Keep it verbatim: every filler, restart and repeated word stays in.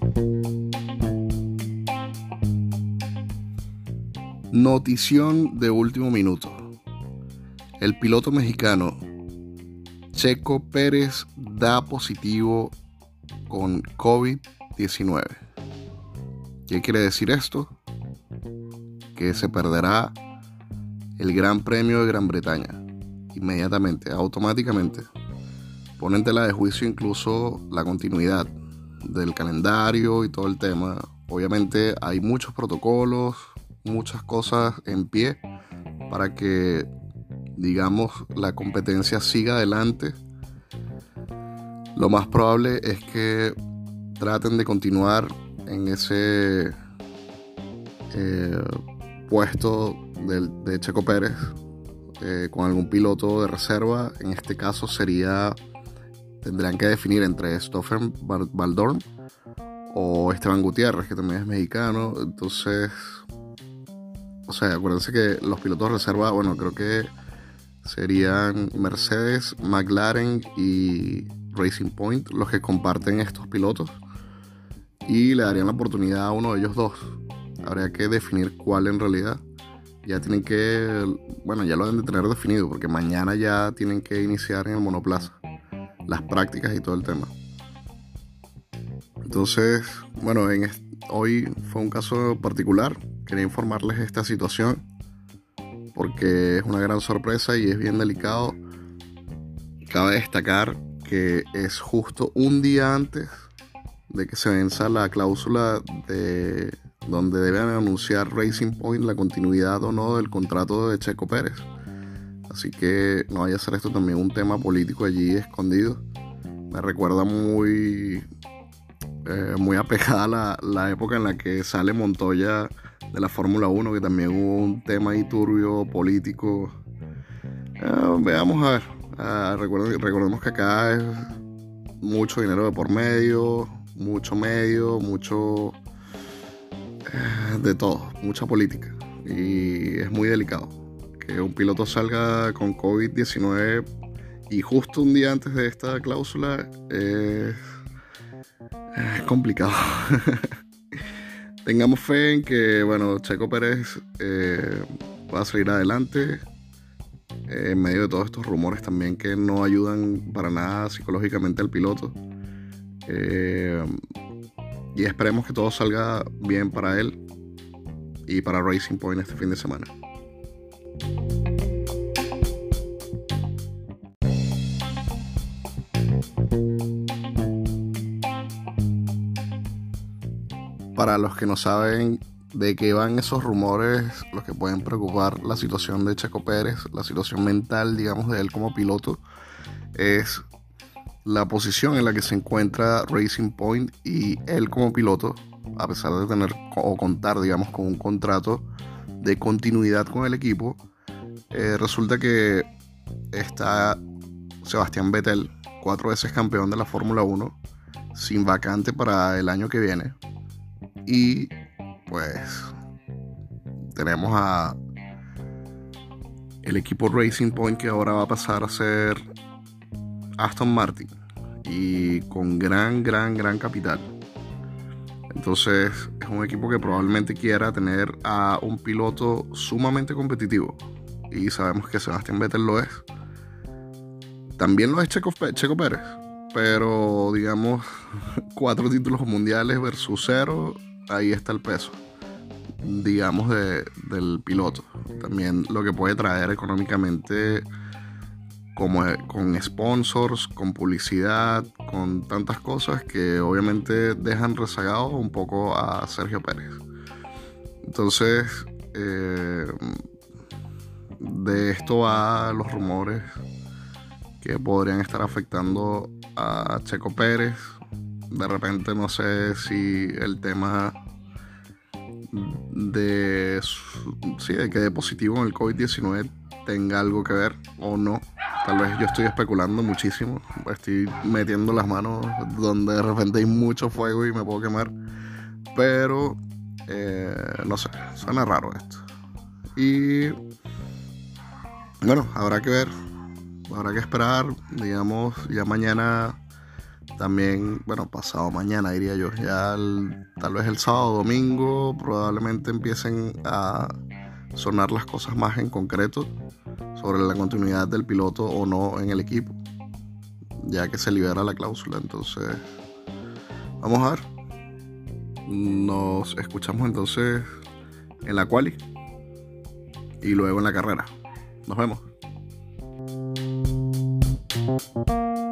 Notición de último minuto. El piloto mexicano Checo Pérez da positivo con covid diecinueve. ¿Qué quiere decir esto? Que se perderá el Gran Premio de Gran Bretaña inmediatamente, automáticamente. Pone en tela de juicio incluso la continuidad del calendario y todo el tema. Obviamente hay muchos protocolos, muchas cosas en pie para que, digamos, la competencia siga adelante. Lo más probable es que traten de continuar en ese eh, puesto de, de Checo Pérez eh, con algún piloto de reserva. En este caso sería, tendrán que definir entre Stoffel Vandoorne o Esteban Gutiérrez, que también es mexicano. Entonces, o sea, acuérdense que los pilotos de reserva, bueno, creo que serían Mercedes, McLaren y Racing Point los que comparten estos pilotos y le darían la oportunidad a uno de ellos dos. Habría que definir cuál en realidad. Ya tienen que, bueno, ya lo deben de tener definido porque mañana ya tienen que iniciar en el monoplaza las prácticas y todo el tema. Entonces, bueno, en este, hoy fue un caso particular. Quería informarles de esta situación porque es una gran sorpresa y es bien delicado. Cabe destacar que es justo un día antes de que se venza la cláusula de donde deben anunciar Racing Point la continuidad o no del contrato de Checo Pérez. Así que no vaya a ser esto también un tema político allí escondido. Me recuerda muy, eh, muy apegada a la, la época en la que sale Montoya de la Fórmula uno, que también hubo un tema ahí turbio político. Eh, veamos a ver. Uh, recuerden, recordemos que acá es mucho dinero de por medio, mucho medio, mucho eh, de todo, mucha política, y es muy delicado que un piloto salga con covid diecinueve y justo un día antes de esta cláusula es, es complicado. Tengamos fe en que, bueno, Checo Pérez eh, va a salir adelante en medio de todos estos rumores también que no ayudan para nada psicológicamente al piloto. Eh, y esperemos que todo salga bien para él y para Racing Point este fin de semana. Para los que no saben de qué van esos rumores, los que pueden preocupar la situación de Checo Pérez, la situación mental, digamos, de él como piloto, es la posición en la que se encuentra Racing Point y él como piloto, a pesar de tener o contar, digamos, con un contrato de continuidad con el equipo. Eh, resulta que está Sebastián Vettel, cuatro veces campeón de la Fórmula uno, sin vacante para el año que viene. Y pues tenemos a el equipo Racing Point, que ahora va a pasar a ser Aston Martin y con gran, gran, gran capital. Entonces es un equipo que probablemente quiera tener a un piloto sumamente competitivo y sabemos que Sebastián Vettel lo es. También lo es Checo, Checo Pérez, pero digamos cuatro títulos mundiales versus cero, ahí está el peso, digamos, de, del piloto. También lo que puede traer económicamente, como con sponsors, con publicidad, con tantas cosas que obviamente dejan rezagado un poco a Sergio Pérez. Entonces, eh, de esto va los rumores que podrían estar afectando a Checo Pérez. De repente no sé si el tema de, sí, de que dé positivo en el covid diecinueve tenga algo que ver o no. Tal vez yo estoy especulando muchísimo, estoy metiendo las manos donde de repente hay mucho fuego y me puedo quemar, pero eh, no sé, suena raro esto. Y bueno, habrá que ver, habrá que esperar. Digamos, ya mañana También, bueno, pasado mañana diría yo, ya el, tal vez el sábado, domingo, probablemente empiecen a sonar las cosas más en concreto sobre la continuidad del piloto o no en el equipo, ya que se libera la cláusula. Entonces, vamos a ver. Nos escuchamos entonces en la quali y luego en la carrera. Nos vemos.